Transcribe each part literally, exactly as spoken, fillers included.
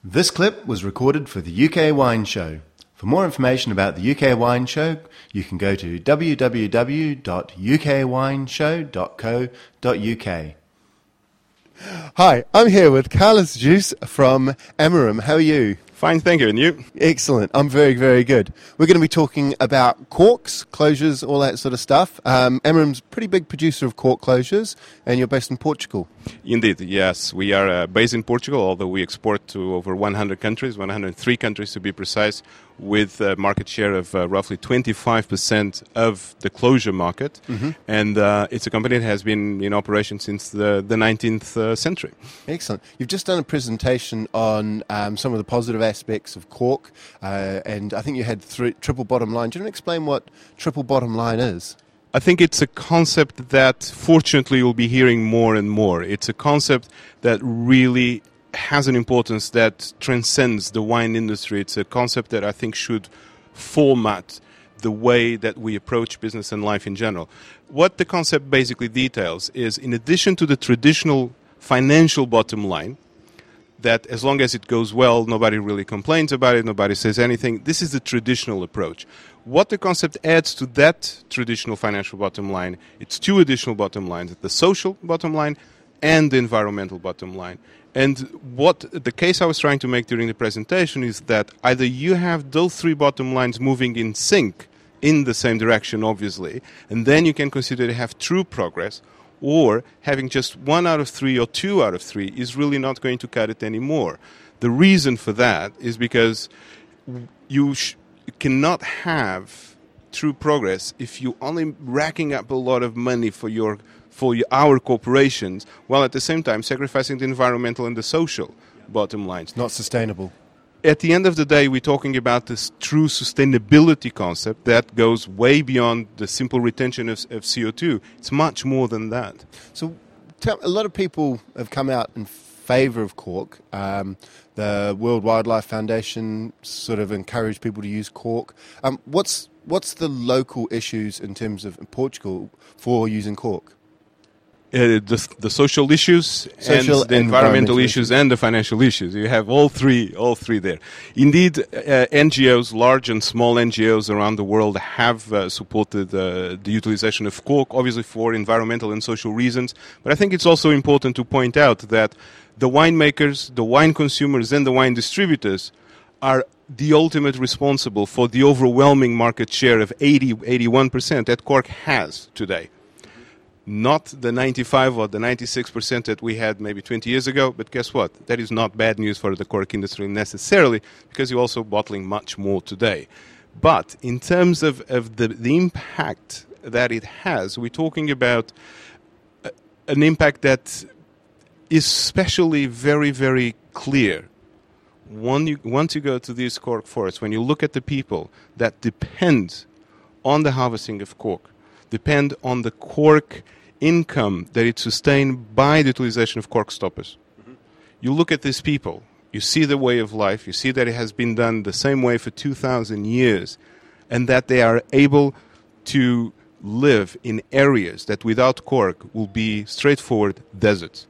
This clip was recorded for the U K Wine Show. For more information about the U K Wine Show, you can go to w w w dot u k wine show dot co dot u k. Hi, I'm here with Carlos Juice from Emerim. How are you? Fine, thank you. And you? Excellent. I'm very, very good. We're going to be talking about corks, closures, all that sort of stuff. Um, Emerim's a pretty big producer of cork closures, and you're based in Portugal. Indeed, yes. We are uh, based in Portugal, although we export to over one hundred countries, one hundred three countries to be precise, with a market share of uh, roughly twenty-five percent of the closure market. Mm-hmm. And uh, it's a company that has been in operation since the, the nineteenth uh, century. Excellent. You've just done a presentation on um, some of the positive aspects of cork, uh, and I think you had three, triple bottom line. Do you want to explain what triple bottom line is? I think it's a concept that, fortunately, you'll be hearing more and more. It's a concept that really has an importance that transcends the wine industry. It's a concept that I think should format the way that we approach business and life in general. What the concept basically details is, in addition to the traditional financial bottom line, that as long as it goes well, nobody really complains about it, nobody says anything. This is the traditional approach. What the concept adds to that traditional financial bottom line, it's two additional bottom lines, the social bottom line and the environmental bottom line. And what the case I was trying to make during the presentation is that either you have those three bottom lines moving in sync in the same direction, obviously, and then you can consider to have true progress, or having just one out of three or two out of three is really not going to cut it anymore. The reason for that is because you sh- cannot have true progress if you're only racking up a lot of money for your for your, our corporations, while at the same time sacrificing the environmental and the social bottom lines. Not sustainable. At the end of the day, we're talking about this true sustainability concept that goes way beyond the simple retention of, of C O two. It's much more than that. So tell, a lot of people have come out in favour of cork. Um, the World Wildlife Foundation sort of encouraged people to use cork. Um, what's what's the local issues in terms of in Portugal for using cork? Uh, the, the social issues social and the environmental, environmental issues, issues and the financial issues. You have all three, all three there. Indeed, uh, N G Os, large and small N G Os around the world have uh, supported uh, the utilization of cork, obviously for environmental and social reasons. But I think it's also important to point out that the winemakers, the wine consumers, and the wine distributors are the ultimate responsible for the overwhelming market share of eighty, eighty-one percent that cork has today. Not the ninety-five or the ninety-six percent that we had maybe twenty years ago, but guess what? That is not bad news for the cork industry necessarily, because you're also bottling much more today. But in terms of, of the, the impact that it has, we're talking about a, an impact that is especially very, very clear. When you, once you go to these cork forests, when you look at the people that depend on the harvesting of cork, depend on the cork income that it's sustained by the utilization of cork stoppers. Mm-hmm. You look at these people, you see the way of life, you see that it has been done the same way for two thousand years, and that they are able to live in areas that without cork will be straightforward deserts,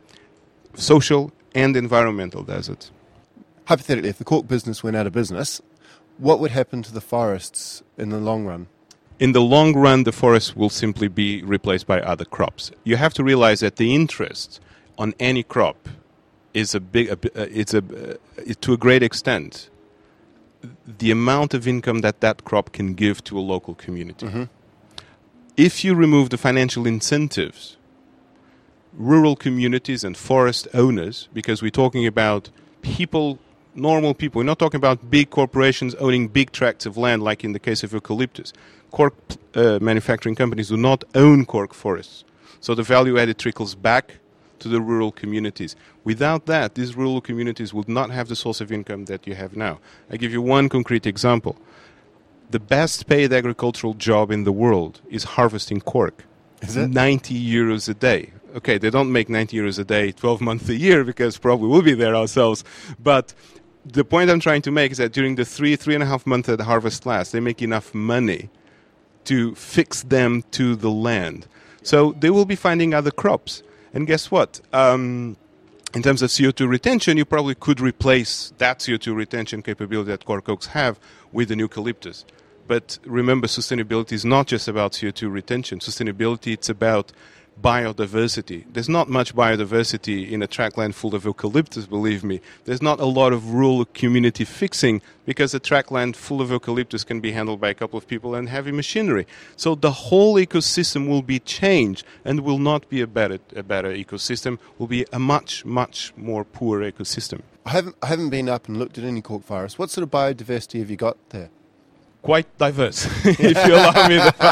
social and environmental deserts. Hypothetically, if the cork business went out of business, what would happen to the forests in the long run? In the long run, the forest will simply be replaced by other crops. You have to realize that the interest on any crop is a big, a, it's a, uh, to a great extent, the amount of income that that crop can give to a local community. Mm-hmm. If you remove the financial incentives, rural communities and forest owners, because we're talking about people, normal people, we're not talking about big corporations owning big tracts of land like in the case of eucalyptus. Cork uh, manufacturing companies do not own cork forests. So the value added trickles back to the rural communities. Without that, these rural communities would not have the source of income that you have now. I give you one concrete example. The best paid agricultural job in the world is harvesting cork. Is it? ninety euros a day. Okay, they don't make ninety euros a day, twelve months a year, because probably we'll be there ourselves. But the point I'm trying to make is that during the three, three and a half months that the harvest lasts, they make enough money to fix them to the land. So they will be finding other crops. And guess what? Um, In terms of C O two retention, you probably could replace that C O two retention capability that cork oaks have with an eucalyptus. But remember, sustainability is not just about C O two retention. Sustainability, it's about biodiversity. There's not much biodiversity in a trackland full of eucalyptus, believe me. There's not a lot of rural community fixing because a trackland full of eucalyptus can be handled by a couple of people and heavy machinery. So the whole ecosystem will be changed and will not be a better, a better ecosystem, will be a much, much more poor ecosystem. I haven't, I haven't been up and looked at any cork forests. What sort of biodiversity have you got there? Quite diverse, if you allow me the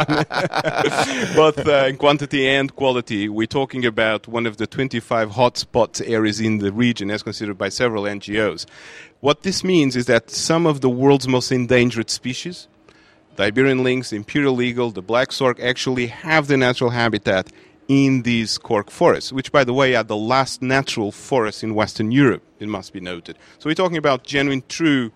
fun. Both uh, in quantity and quality. We're talking about one of the twenty-five hotspot areas in the region as considered by several N G Os. What this means is that some of the world's most endangered species, the Iberian lynx, the imperial eagle, the black stork, actually have their natural habitat in these cork forests, which, by the way, are the last natural forests in Western Europe, it must be noted. So we're talking about genuine, true,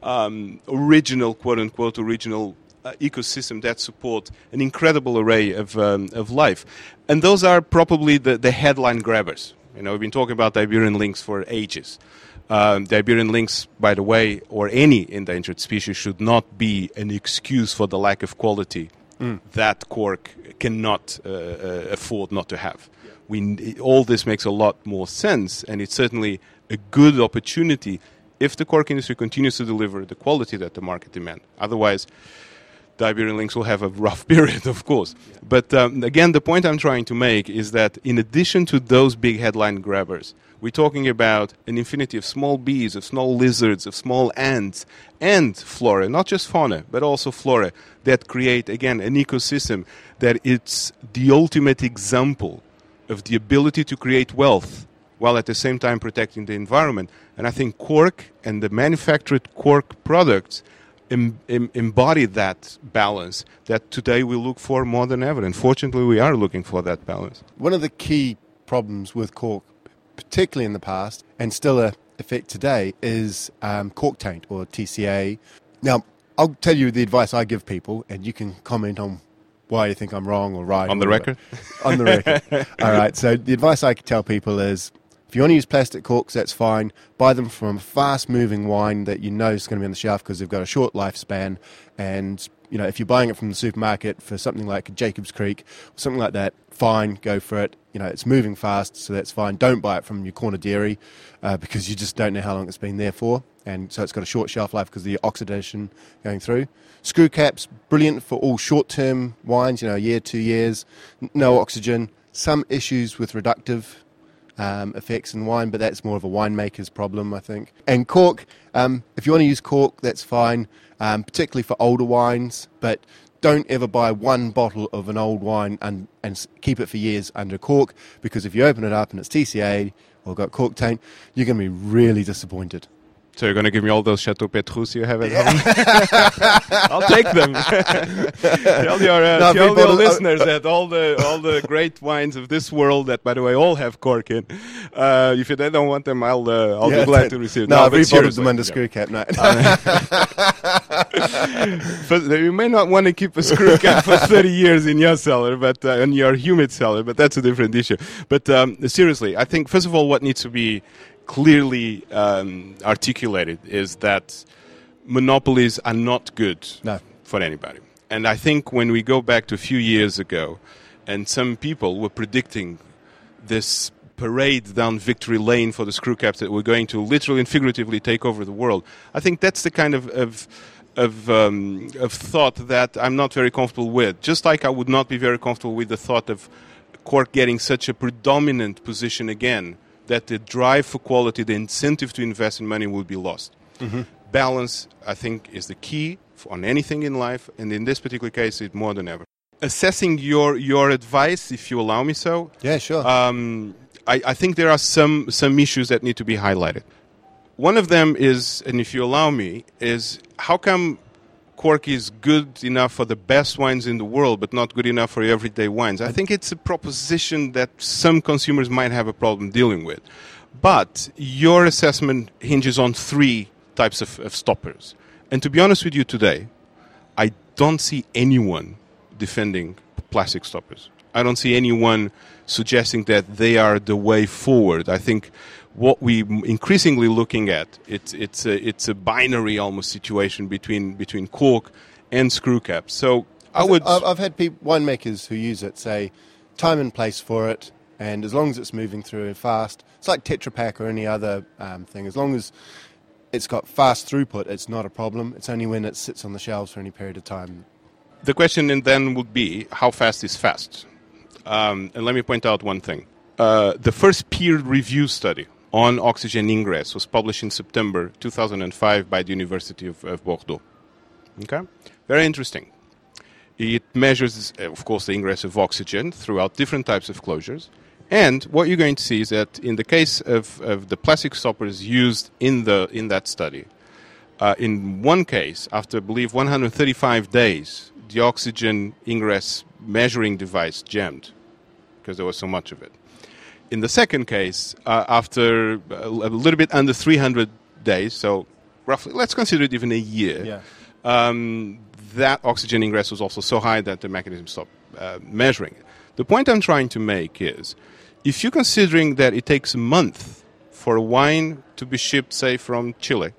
Um, original, quote-unquote, original uh, ecosystem that support an incredible array of um, of life. And those are probably the, the headline grabbers. You know, we've been talking about the Iberian lynx for ages. Um, the Iberian lynx, by the way, or any endangered species, should not be an excuse for the lack of quality mm. that cork cannot uh, uh, afford not to have. We, all this makes a lot more sense, and it's certainly a good opportunity if the cork industry continues to deliver the quality that the market demands. Otherwise, the Iberian lynx will have a rough period, of course. Yeah. But um, again, the point I'm trying to make is that in addition to those big headline grabbers, we're talking about an infinity of small bees, of small lizards, of small ants, and flora, not just fauna, but also flora, that create, again, an ecosystem that it's the ultimate example of the ability to create wealth while at the same time protecting the environment. And I think cork and the manufactured cork products em- em- embody that balance that today we look for more than ever. And fortunately, we are looking for that balance. One of the key problems with cork, particularly in the past, and still a effect today, is um, cork taint, or T C A. Now, I'll tell you the advice I give people, and you can comment on why you think I'm wrong or right. On the record? On the record. All right, so the advice I tell people is, if you want to use plastic corks, that's fine. Buy them from a fast-moving wine that you know is going to be on the shelf because they've got a short lifespan. And, you know, if you're buying it from the supermarket for something like Jacob's Creek or something like that, fine, go for it. You know, it's moving fast, so that's fine. Don't buy it from your corner dairy uh, because you just don't know how long it's been there for. And so it's got a short shelf life because of the oxidation going through. Screw caps, brilliant for all short-term wines, you know, a year, two years, no oxygen. Some issues with reductive Um, effects in wine, but that's more of a winemaker's problem, I think. And cork, um, if you want to use cork, that's fine, um, particularly for older wines, but don't ever buy one bottle of an old wine and, and keep it for years under cork, because if you open it up and it's T C A or got cork taint, you're going to be really disappointed. So you're going to give me all those Chateau Petrus you have at home? I'll take them. Tell your, uh, no, tell your listeners that all the all the great wines of this world, that by the way all have cork in, uh, if they don't want them, I'll uh, I'll yeah, be glad to receive them. No, no I've rebottled them under yeah. screw cap. No. You may not want to keep a screw cap for thirty years in your cellar, but uh, in your humid cellar, but that's a different issue. But um, seriously, I think first of all, what needs to be clearly um, articulated is that monopolies are not good no. for anybody. And I think when we go back to a few years ago, and some people were predicting this parade down victory lane for the screw caps that were going to literally and figuratively take over the world, I think that's the kind of of of, um, of thought that I'm not very comfortable with. Just like I would not be very comfortable with the thought of cork getting such a predominant position again, that the drive for quality, the incentive to invest in money will be lost. Mm-hmm. Balance, I think, is the key on anything in life, and in this particular case, it's more than ever. Assessing your, your advice, if you allow me so. Yeah, sure. Um, I, I think there are some, some issues that need to be highlighted. One of them is, and if you allow me, is how come cork is good enough for the best wines in the world, but not good enough for everyday wines? I think it's a proposition that some consumers might have a problem dealing with. But your assessment hinges on three types of, of stoppers. And to be honest with you today, I don't see anyone defending plastic stoppers. I don't see anyone suggesting that they are the way forward. I think what we increasingly looking at, it's it's a, it's a binary almost situation between between cork and screw caps. So I would. I've, I've had people, winemakers who use it say time and place for it, and as long as it's moving through fast, it's like Tetra Pak or any other um, thing. As long as it's got fast throughput, it's not a problem. It's only when it sits on the shelves for any period of time. The question then would be, how fast is fast? Um, and let me point out one thing. Uh, the first peer-review study on oxygen ingress was published in September two thousand five by the University of, of Bordeaux. Okay? Very interesting. It measures, of course, the ingress of oxygen throughout different types of closures. And what you're going to see is that in the case of, of the plastic stoppers used in the in that study, uh, in one case, after, I believe, one hundred thirty-five days, the oxygen ingress measuring device jammed because there was so much of it. In the second case, uh, after a, a little bit under three hundred days, so roughly, let's consider it even a year, Yeah. um, that oxygen ingress was also so high that the mechanism stopped uh, measuring it. The point I'm trying to make is, if you're considering that it takes a month for a wine to be shipped, say, from Chile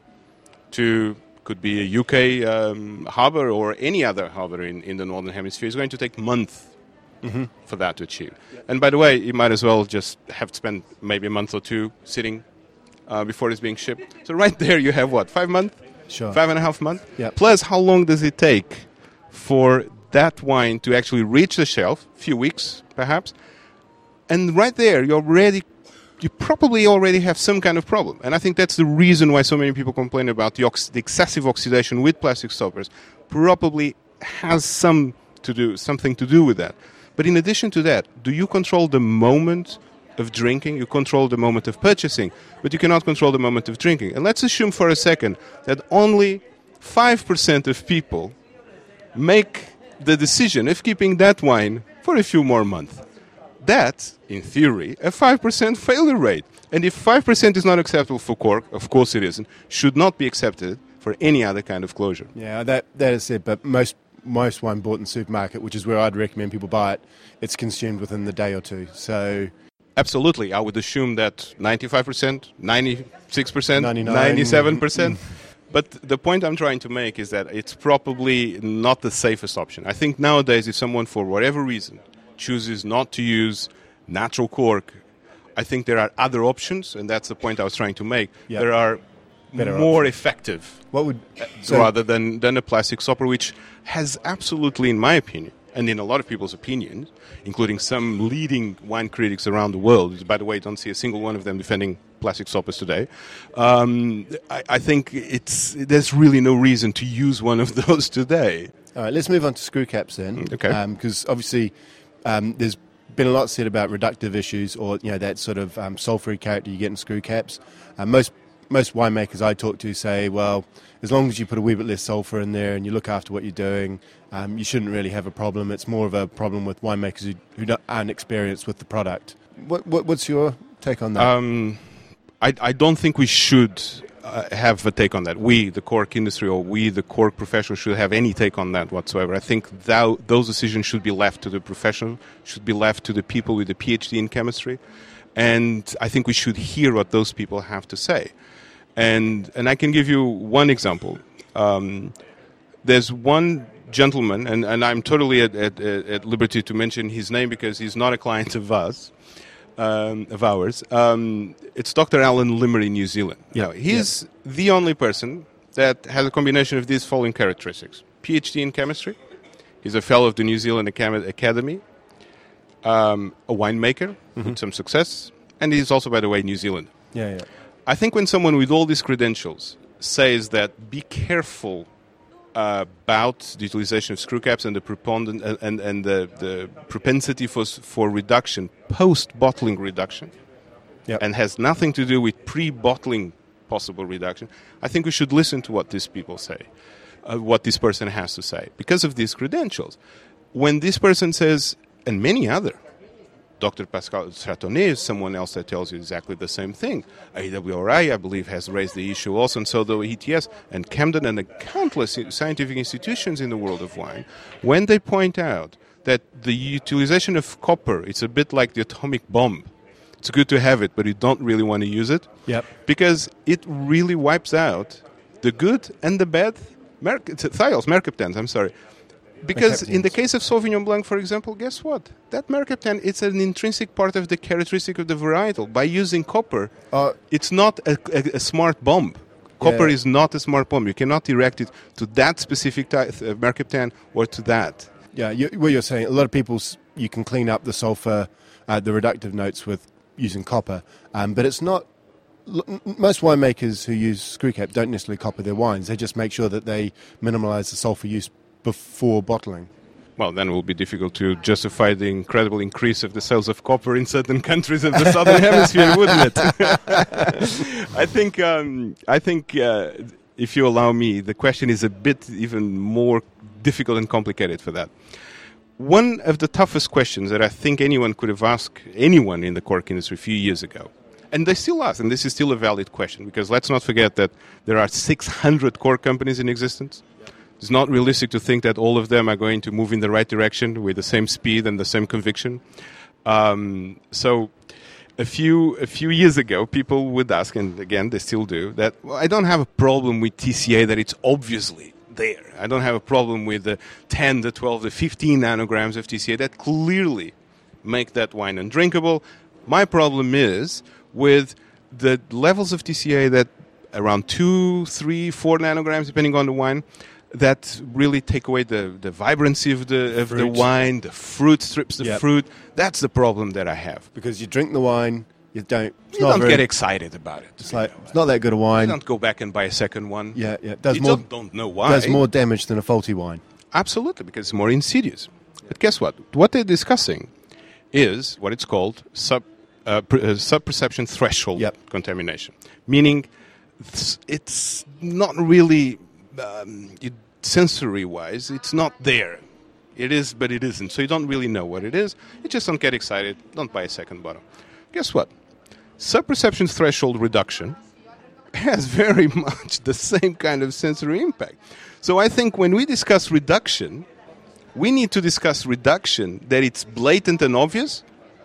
to, could be a U K um, harbour or any other harbour in, in the Northern Hemisphere, it's going to take a month mm-hmm. for that to achieve. Yep. And by the way, you might as well just have spent maybe a month or two sitting uh, before it's being shipped. So right there you have what, five months? Sure. Five and a half months? Yep. Plus, how long does it take for that wine to actually reach the shelf? A few weeks, perhaps. And right there, you already, you probably already have some kind of problem. And I think that's the reason why so many people complain about the, ox- the excessive oxidation with plastic stoppers. Probably has some to do, something to do with that. But in addition to that, do you control the moment of drinking? You control the moment of purchasing, but you cannot control the moment of drinking. And let's assume for a second that only five percent of people make the decision of keeping that wine for a few more months. That's, in theory, a five percent failure rate. And if five percent is not acceptable for cork, of course it isn't, should not be accepted for any other kind of closure. Yeah, that that is it, but most most wine bought in the supermarket, which is where I'd recommend people buy it, it's consumed within the day or two. So absolutely, I would assume that ninety-five percent, ninety-six percent, ninety-nine ninety-seven percent. But the point I'm trying to make is that it's probably not the safest option. I think nowadays, if someone, for whatever reason, chooses not to use natural cork, I think there are other options, and that's the point I was trying to make. Yep. There are Better more options. effective What would so rather than, than a plastic stopper, which has absolutely, in my opinion, and in a lot of people's opinions, including some leading wine critics around the world, by the way, don't see a single one of them defending plastic stoppers today, um, I, I think it's there's really no reason to use one of those today. All right, let's move on to screw caps then. Okay. Because um, obviously um, there's been a lot said about reductive issues, or you know that sort of um, sulfury character you get in screw caps. Um, most most winemakers I talk to say, well, as long as you put a wee bit less sulfur in there and you look after what you're doing, um, you shouldn't really have a problem. It's more of a problem with winemakers who, who don't, aren't experienced with the product. What, what what's your take on that? Um, I, I don't think we should uh, have a take on that. We, the cork industry, or we, the cork professionals, should have any take on that whatsoever. I think that, those decisions should be left to the professional, should be left to the people with a PhD in chemistry, and I think we should hear what those people have to say. And and I can give you one example. Um, there's one gentleman, and, and I'm totally at, at, at liberty to mention his name because he's not a client of us. Um, of ours. Um, it's Doctor Alan Limmer in New Zealand. Yeah. Now, he's yeah. the only person that has a combination of these following characteristics. PhD in chemistry. He's a fellow of the New Zealand Academy. Um, a winemaker mm-hmm. with some success. And he's also, by the way, New Zealand. Yeah, yeah. I think when someone with all these credentials says that be careful Uh, about the utilization of screw caps and the preponderant and, and, and the, the propensity for for reduction post bottling reduction, yep. and has nothing to do with pre-bottling possible reduction. I think we should listen to what these people say, uh, what this person has to say, because of these credentials. When this person says, and many other, Doctor Pascal Chatonnet is someone else that tells you exactly the same thing. A W R I, I believe, has raised the issue also, and so do E T S, and Camden, and the countless scientific institutions in the world of wine. When they point out that the utilization of copper, it's a bit like the atomic bomb. it's good to have it, but you don't really want to use it. Yep. Because it really wipes out the good and the bad mer- thiols, mercaptans, I'm sorry. Because in the case of Sauvignon Blanc, for example, guess what? That mercaptan, it's an intrinsic part of the characteristic of the varietal. By using copper, uh, it's not a, a, a smart bomb. Copper yeah. is not a smart bomb. You cannot direct it to that specific type of mercaptan or to that. Yeah, you, what you're saying, a lot of people, you can clean up the sulfur, uh, the reductive notes with using copper, um, but it's not. L- most winemakers who use screw cap don't necessarily copper their wines. They just make sure that they minimise the sulfur use before bottling. Well, then it will be difficult to justify the incredible increase of the sales of copper in certain countries of the southern hemisphere, wouldn't it? I think, um, I think, uh, if you allow me, the question is a bit even more difficult and complicated for that. One of the toughest questions that I think anyone could have asked anyone in the cork industry a few years ago, and they still ask, and this is still a valid question, because let's not forget that there are six hundred cork companies in existence. It's not realistic to think that all of them are going to move in the right direction with the same speed and the same conviction. Um, so a few a few years ago, people would ask, and again, they still do, that well, I don't have a problem with T C A, that it's obviously there. I don't have a problem with the ten, the twelve, the fifteen nanograms of T C A that clearly make that wine undrinkable. My problem is with the levels of T C A that around two, three, four nanograms, depending on the wine, that really take away the, the vibrancy of the of the wine, the fruit strips the yep. fruit. That's the problem that I have. Because you drink the wine, you don't. You don't very, get excited about it. It's like know. It's not that good a wine. You don't go back and buy a second one. Yeah, yeah. It does you more. Don't, don't know why. Does more damage than a faulty wine. Absolutely, because it's more insidious. Yeah. But guess what? What they're discussing is what it's called sub uh, per, uh, sub-perception threshold yep. contamination, meaning it's, it's not really. Um, it, sensory-wise, it's not there. It is, but it isn't. So you don't really know what it is. You just don't get excited. Don't buy a second bottle. Guess what? Sub-perception threshold reduction has very much the same kind of sensory impact. So I think when we discuss reduction, we need to discuss reduction that it's blatant and obvious.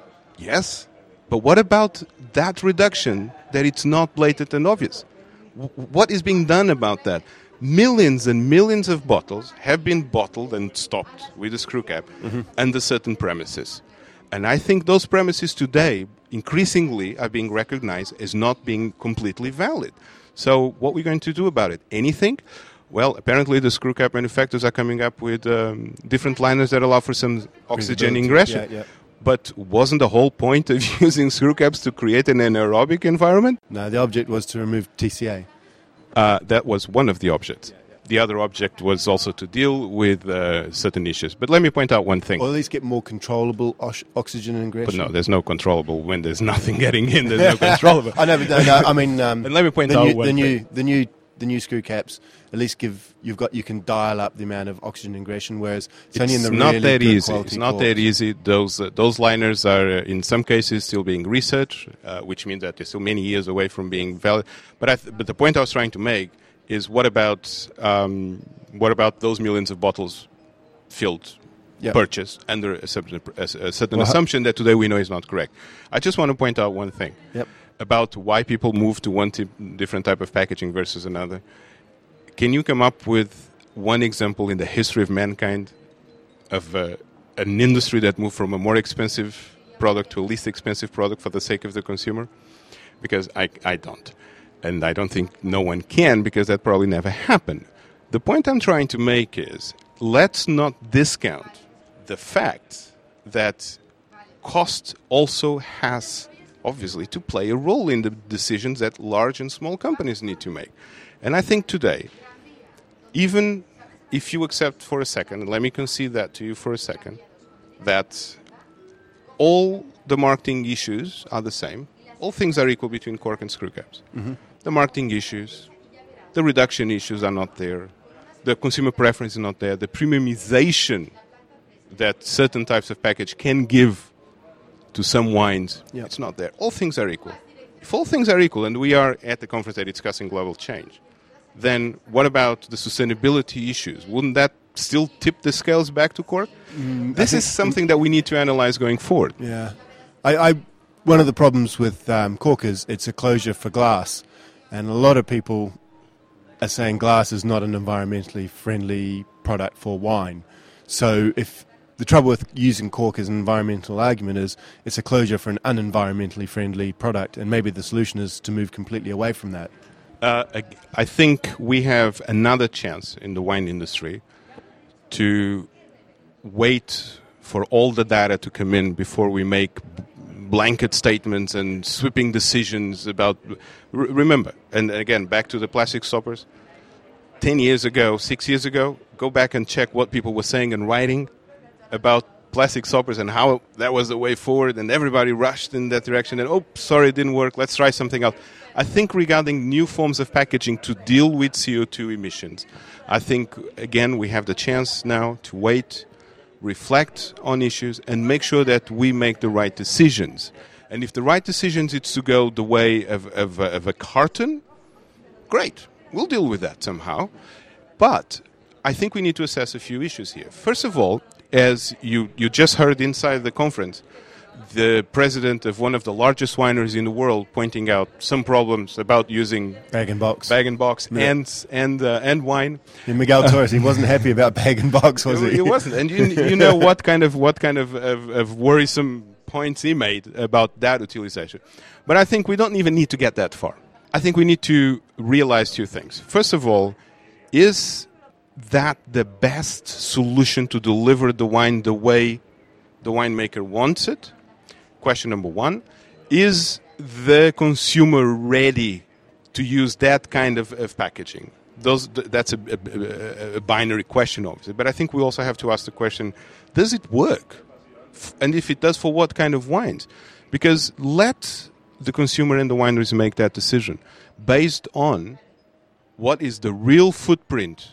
Yes. But what about that reduction that it's not blatant and obvious? W- what is being done about that? Millions and millions of bottles have been bottled and stopped with a screw cap mm-hmm. under certain premises. And I think those premises today increasingly are being recognized as not being completely valid. So what are we going to do about it? Anything? Well, apparently the screw cap manufacturers are coming up with um, different liners that allow for some oxygen ingression. Yeah, yeah. But wasn't the whole point of using screw caps to create an anaerobic environment? No, the object was to remove T C A. Uh, that was one of the objects. The other object was also to deal with uh, certain issues. But let me point out one thing. Or at least get more controllable ox- oxygen ingression. But no, there's no controllable. When there's nothing getting in, there's no controllable. I know, but no, no, I mean... Um, and let me point the out new, one the new, thing. The new, the new screw caps at least give... You've got, you can dial up the amount of oxygen ingression, whereas it's, it's only in the not really that good easy. quality It's not corks. that easy. Those uh, those liners are, uh, in some cases, still being researched, uh, which means that they're still many years away from being valid. But, I th- but the point I was trying to make is what about um, what about those millions of bottles filled, yep. purchased under a, sub- a, a certain well, assumption that today we know is not correct? I just want to point out one thing yep. about why people move to one t- different type of packaging versus another. Can you come up with one example in the history of mankind of uh, an industry that moved from a more expensive product to a least expensive product for the sake of the consumer? Because I, I don't. And I don't think no one can, because that probably never happened. The point I'm trying to make is, let's not discount the fact that cost also has, obviously, to play a role in the decisions that large and small companies need to make. And I think today, even if you accept for a second, and let me concede that to you for a second, that all the marketing issues are the same, all things are equal between cork and screw caps. Mm-hmm. The marketing issues, the reduction issues are not there. The consumer preference is not there. The premiumization that certain types of package can give to some wines, yep. it's not there. All things are equal. If all things are equal, and we are at the conference that discussing global change, then what about the sustainability issues? Wouldn't that still tip the scales back to cork? Mm, this is something that we need to analyze going forward. Yeah. I, I one of the problems with um, cork is it's a closure for glass, and a lot of people are saying glass is not an environmentally friendly product for wine. So if the trouble with using cork as an environmental argument is it's a closure for an unenvironmentally friendly product, and maybe the solution is to move completely away from that. Uh, I think we have another chance in the wine industry to wait for all the data to come in before we make blanket statements and sweeping decisions about... R- remember, and again, back to the plastic stoppers, ten years ago, six years ago, go back and check what people were saying and writing about plastic stoppers and how that was the way forward, and everybody rushed in that direction, and, oh, sorry, it didn't work, let's try something else. I think regarding new forms of packaging to deal with C O two emissions, I think, again, we have the chance now to wait, reflect on issues, and make sure that we make the right decisions. And if the right decisions is to go the way of, of, of a carton, great, we'll deal with that somehow. But I think we need to assess a few issues here. First of all, as you, you just heard inside the conference, the president of one of the largest wineries in the world pointing out some problems about using bag and box, bag and box, yeah. and and uh, and wine. And Miguel Torres, he wasn't happy about bag and box, was he? He wasn't, and you, you know what kind of what kind of, of, of worrisome points he made about that utilization. But I think we don't even need to get that far. I think we need to realize two things. First of all, is that the best solution to deliver the wine the way the winemaker wants it? Question number one, is the consumer ready to use that kind of, of packaging? Those, that's a, a, a binary question, obviously. But I think we also have to ask the question, does it work? And if it does, for what kind of wines? Because let the consumer and the wineries make that decision based on what is the real footprint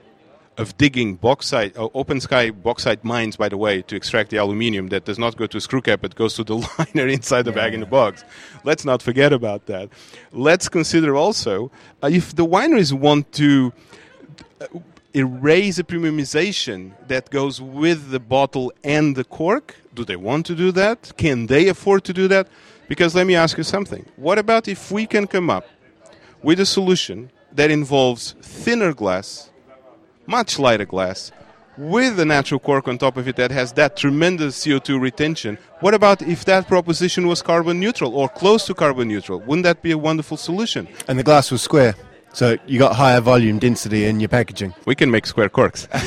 of digging bauxite, uh, open sky bauxite mines, by the way, to extract the aluminium that does not go to a screw cap, but goes to the liner inside the yeah. bag in the box. Let's not forget about that. Let's consider also, uh, if the wineries want to uh, erase a premiumization that goes with the bottle and the cork, do they want to do that? Can they afford to do that? Because let me ask you something. What about if we can come up with a solution that involves thinner glass, much lighter glass, with a natural cork on top of it that has that tremendous C O two retention? What about if that proposition was carbon neutral or close to carbon neutral? Wouldn't that be a wonderful solution? And the glass was square, so you got higher volume density in your packaging. We can make square corks. no,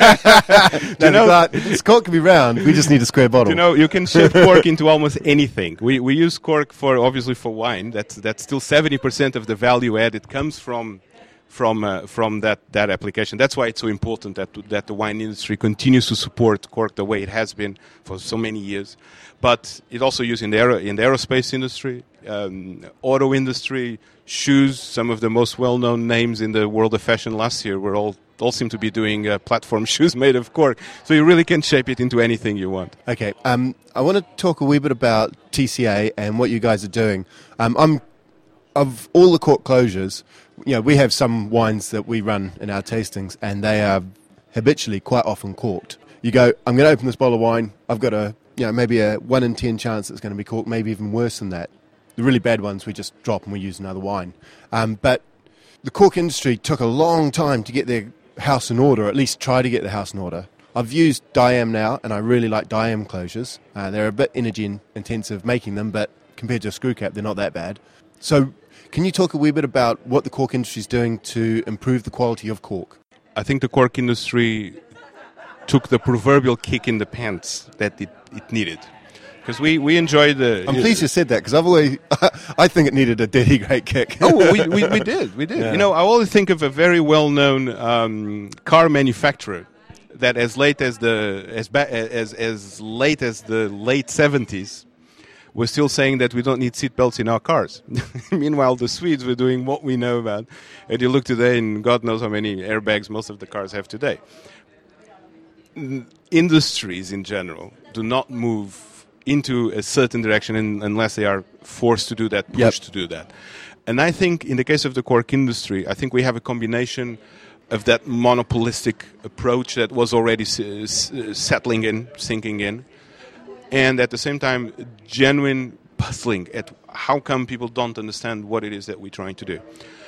you know, glass, this cork can be round. We just need a square bottle. You know, you can shape cork into almost anything. We we use cork for obviously for wine. That's that's still seventy percent of the value added comes from. From uh, from that, that application. That's why it's so important that that the wine industry continues to support cork the way it has been for so many years. But it also used in the aero, in the aerospace industry, um, auto industry, shoes. Some of the most well-known names in the world of fashion last year were all all seem to be doing uh, platform shoes made of cork. So you really can shape it into anything you want. Okay, um, I want to talk a wee bit about T C A and what you guys are doing. Um, I'm of all the cork closures. You know, we have some wines that we run in our tastings, and they are habitually quite often corked. You go, I'm going to open this bottle of wine. I've got a, you know, maybe a one in ten chance it's going to be corked, maybe even worse than that. The really bad ones we just drop and we use another wine. Um, but the cork industry took a long time to get their house in order, or at least try to get the house in order. I've used Diam now, and I really like Diam closures. Uh, they're a bit energy in- intensive making them, but compared to a screw cap, they're not that bad. So can you talk a wee bit about what the cork industry is doing to improve the quality of cork? I think the cork industry took the proverbial kick in the pants that it, it needed. Because we, we enjoyed the... I'm pleased you said that, because I've always... I think it needed a dirty great kick. Oh, we, we, we did, we did. Yeah. You know, I always think of a very well-known um, car manufacturer that as late as the as, ba- as as late as the late seventies... we're still saying that we don't need seatbelts in our cars. Meanwhile, the Swedes were doing what we know about. And you look today, and God knows how many airbags most of the cars have today. Industries in general do not move into a certain direction in, unless they are forced to do that, pushed yep. to do that. And I think in the case of the cork industry, I think we have a combination of that monopolistic approach that was already s- s- settling in, sinking in, and at the same time, genuine puzzling at how come people don't understand what it is that we're trying to do.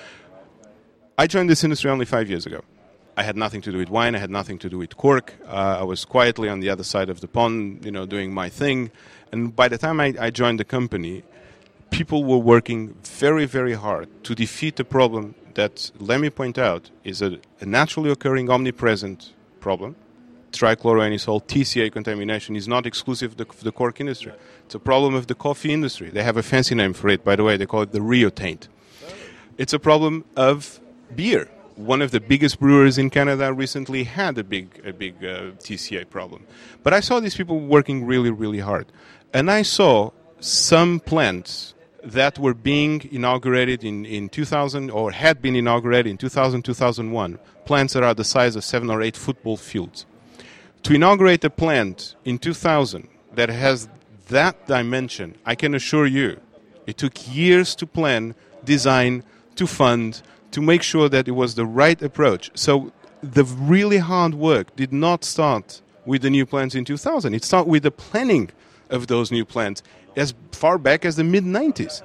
I joined this industry only five years ago. I had nothing to do with wine. I had nothing to do with cork. Uh, I was quietly on the other side of the pond, you know, doing my thing. And by the time I, I joined the company, people were working very, very hard to defeat a problem that, let me point out, is a, a naturally occurring, omnipresent problem. Trichloroanisole, T C A contamination is not exclusive of the, the cork industry. It's a problem of the coffee industry. They have a fancy name for it, by the way. They call it the Rio taint. It's a problem of beer. One of the biggest brewers in Canada recently had a big, a big uh, T C A problem. But I saw these people working really, really hard. And I saw some plants that were being inaugurated in, in two thousand, or had been inaugurated in two thousand, two thousand one, plants that are the size of seven or eight football fields. To inaugurate a plant in two thousand that has that dimension, I can assure you, it took years to plan, design, to fund, to make sure that it was the right approach. So the really hard work did not start with the new plants in two thousand. It started with the planning of those new plants as far back as the mid nineties.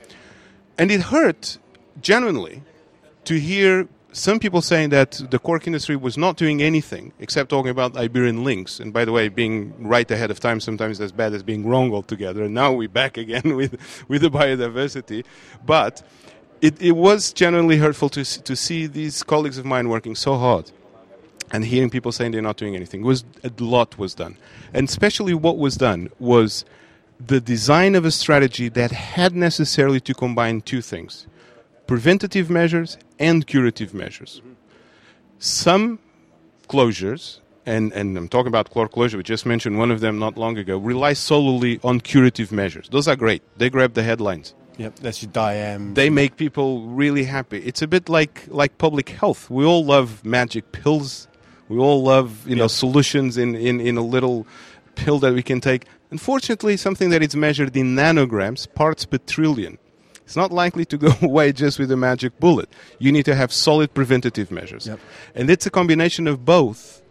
And it hurt, genuinely, to hear some people saying that the cork industry was not doing anything except talking about Iberian lynx. And by the way, being right ahead of time sometimes is as bad as being wrong altogether. And now we're back again with, with the biodiversity. But It, it was genuinely hurtful to to see these colleagues of mine working so hard and hearing people saying they're not doing anything. It was, a lot was done. And especially what was done was the design of a strategy that had necessarily to combine two things: preventative measures and curative measures. Some closures, and, and I'm talking about chlor closure, we just mentioned one of them not long ago, rely solely on curative measures. Those are great. They grab the headlines. Yep, that's your diam. They make people really happy. It's a bit like, like public health. We all love magic pills. We all love, you know, yep. solutions in, in, in a little pill that we can take. Unfortunately, something that is measured in nanograms, parts per trillion, it's not likely to go away just with a magic bullet. You need to have solid preventative measures. Yep. And it's a combination of both,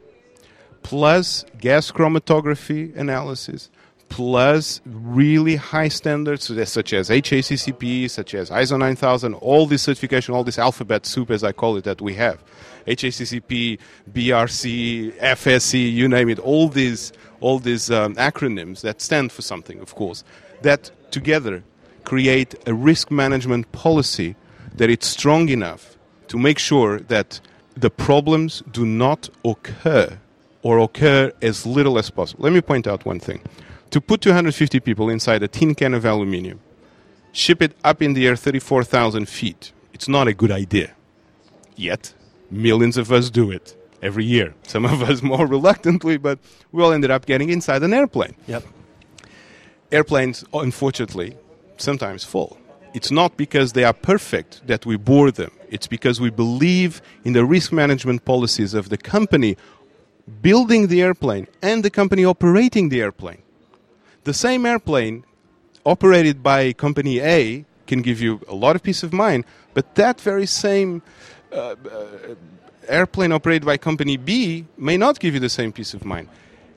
plus gas chromatography analysis, plus really high standards such as H A C C P, such as I S O nine thousand, all this certification, all this alphabet soup, as I call it, that we have. H A C C P, B R C, F S C, you name it, all these, all these um, acronyms that stand for something, of course, that together create a risk management policy that it's strong enough to make sure that the problems do not occur or occur as little as possible. Let me point out one thing. To put two hundred fifty people inside a tin can of aluminium, ship it up in the air thirty-four thousand feet, it's not a good idea. Yet, millions of us do it every year. Some of us more reluctantly, but we all ended up getting inside an airplane. Yep. Airplanes, unfortunately, sometimes fall. It's not because they are perfect that we board them. It's because we believe in the risk management policies of the company building the airplane and the company operating the airplane. The same airplane operated by company A can give you a lot of peace of mind, but that very same uh, uh, airplane operated by company B may not give you the same peace of mind.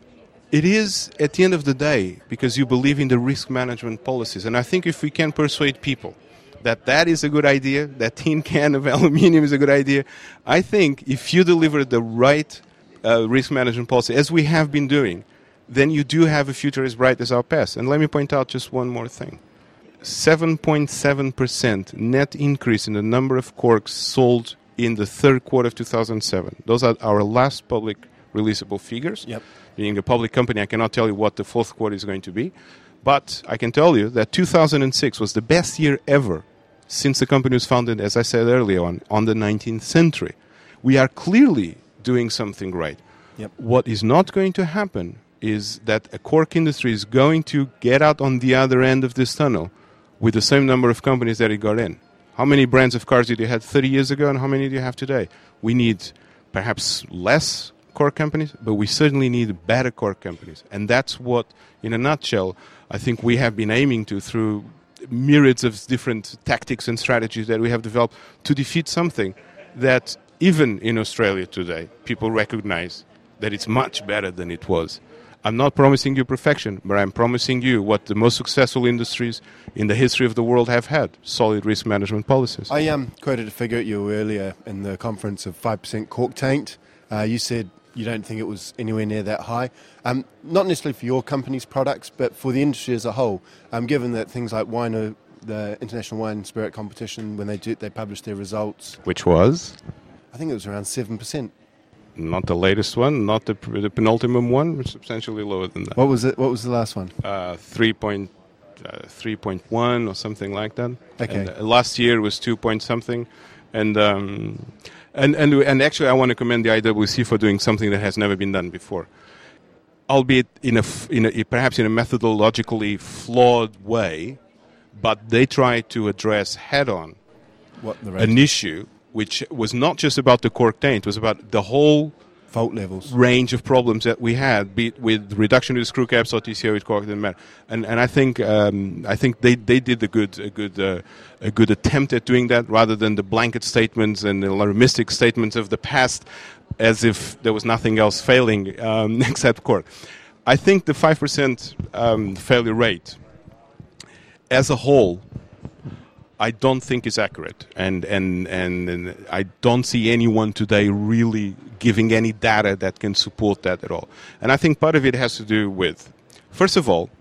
It is, at the end of the day, because you believe in the risk management policies. And I think if we can persuade people that that is a good idea, that tin can of aluminium is a good idea, I think if you deliver the right uh, risk management policy, as we have been doing, then you do have a future as bright as our past. And let me point out just one more thing. seven point seven percent net increase in the number of corks sold in the third quarter of two thousand seven. Those are our last public releasable figures. Yep. Being a public company, I cannot tell you what the fourth quarter is going to be. But I can tell you that two thousand six was the best year ever since the company was founded, as I said earlier on, on the nineteenth century. We are clearly doing something right. Yep. What is not going to happen is that a cork industry is going to get out on the other end of this tunnel with the same number of companies that it got in. How many brands of cars did you have thirty years ago and how many do you have today? We need perhaps less cork companies, but we certainly need better cork companies. And that's what, in a nutshell, I think we have been aiming to through myriads of different tactics and strategies that we have developed to defeat something that even in Australia today, people recognize that it's much better than it was. I'm not promising you perfection, but I'm promising you what the most successful industries in the history of the world have had, solid risk management policies. I um, quoted a figure at you earlier in the conference of five percent cork taint. Uh, you said you don't think it was anywhere near that high. Um, not necessarily for your company's products, but for the industry as a whole. Um, given that things like Wine, the International Wine and Spirit Competition, when they do, they publish their results. Which was? I think it was around seven percent. Not the latest one, not the, the penultimate one, which is substantially lower than that. What was it? What was the last one? Uh, three point one or something like that. Okay. And, uh, last year was two point something, and um, and and and actually, I want to commend the I W C for doing something that has never been done before, albeit in a in a perhaps in a methodologically flawed way, but they tried to address head on what the an issue which was not just about the cork taint, it was about the whole fault levels range of problems that we had, be it with reduction of screw caps or T C A with cork, didn't matter. And and I think um, I think they, they did a good a good uh, a good attempt at doing that, rather than the blanket statements and the alarmistic statements of the past, as if there was nothing else failing um, except cork. I think the five percent um, failure rate as a whole, I don't think is accurate, and, and and and I don't see anyone today really giving any data that can support that at all. And I think part of it has to do with, first of all,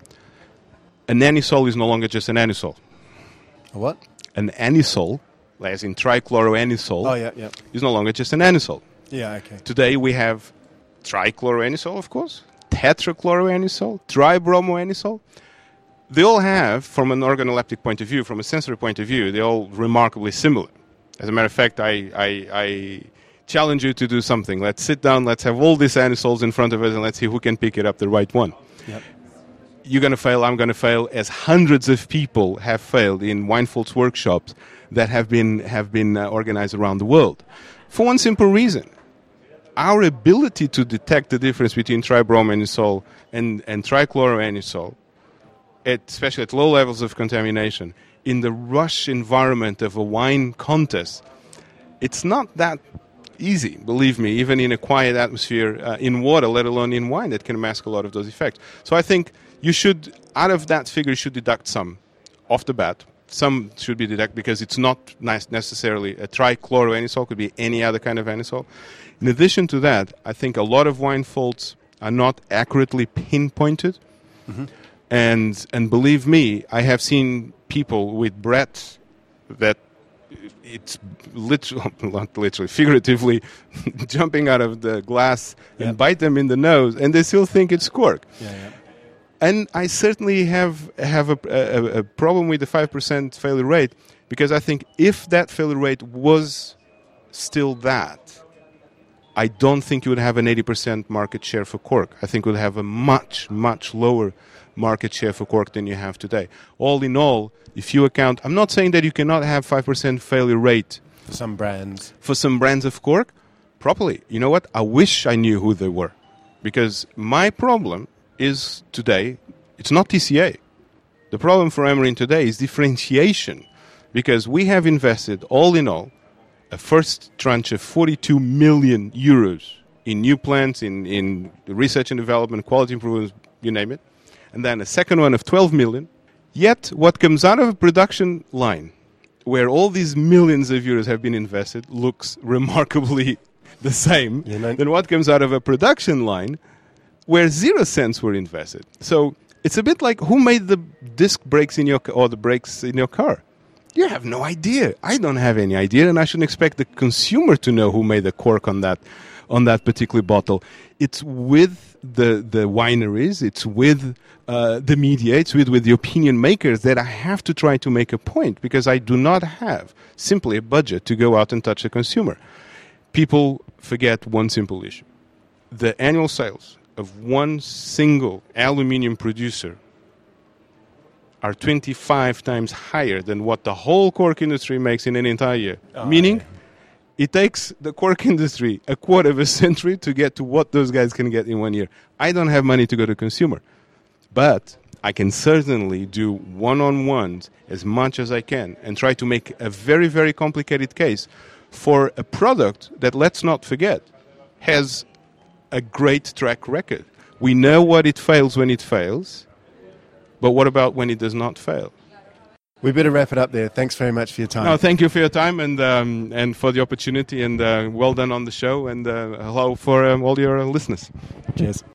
an anisole is no longer just an anisole. A what? An anisole, as in trichloroanisole, oh, yeah, yeah. is no longer just an anisole. Yeah, okay. Today we have trichloroanisole, of course, tetrachloroanisole, tribromoanisole. They all have, from an organoleptic point of view, from a sensory point of view, they're all remarkably similar. As a matter of fact, I, I, I challenge you to do something. Let's sit down, let's have all these anisoles in front of us, and let's see who can pick it up the right one. Yep. You're going to fail, I'm going to fail, as hundreds of people have failed in Weinfolt's workshops that have been, have been uh, organized around the world. For one simple reason. Our ability to detect the difference between tribromoanisole and, and trichloroanisole, At, especially at low levels of contamination, in the rush environment of a wine contest, it's not that easy, believe me, even in a quiet atmosphere uh, in water, let alone in wine, that can mask a lot of those effects. So I think you should, out of that figure, you should deduct some off the bat. Some should be deducted because it's not nice necessarily a trichloroanisole, could be any other kind of anisole. In addition to that, I think a lot of wine faults are not accurately pinpointed. Mm-hmm. And and believe me, I have seen people with breath that it's literally, not literally, figuratively jumping out of the glass and yep. bite them in the nose, and they still think it's cork. Yeah, yeah. And I certainly have have a, a, a problem with the five percent failure rate, because I think if that failure rate was still that, I don't think you would have an eighty percent market share for cork. I think you would have a much, much lower market share for cork than you have today. All in all, if you account, I'm not saying that you cannot have five percent failure rate for some brands. For some brands of cork, properly. You know what? I wish I knew who they were. Because my problem is today, it's not T C A. The problem for Amarin today is differentiation. Because we have invested, all in all, a first tranche of forty-two million euros in new plants, in, in research and development, quality improvements, you name it. And then a second one of twelve million. Yet, what comes out of a production line, where all these millions of euros have been invested, looks remarkably the same you know, than what comes out of a production line, where zero cents were invested. So it's a bit like, who made the disc brakes in your or the brakes in your car? You have no idea. I don't have any idea, and I shouldn't expect the consumer to know who made the cork on that on that particular bottle. It's with the the wineries, it's with uh, the media, it's with, with the opinion makers that I have to try to make a point, because I do not have simply a budget to go out and touch the consumer. People forget one simple issue. The annual sales of one single aluminium producer are twenty-five times higher than what the whole cork industry makes in an entire year. Oh, Meaning, yeah. It takes the cork industry a quarter of a century to get to what those guys can get in one year. I don't have money to go to consumer. But I can certainly do one-on-ones as much as I can and try to make a very, very complicated case for a product that, let's not forget, has a great track record. We know what it fails when it fails, but what about when it does not fail? We better wrap it up there. Thanks very much for your time. No, thank you for your time and um, and for the opportunity, and uh, well done on the show, and uh, hello for um, all your listeners. Cheers.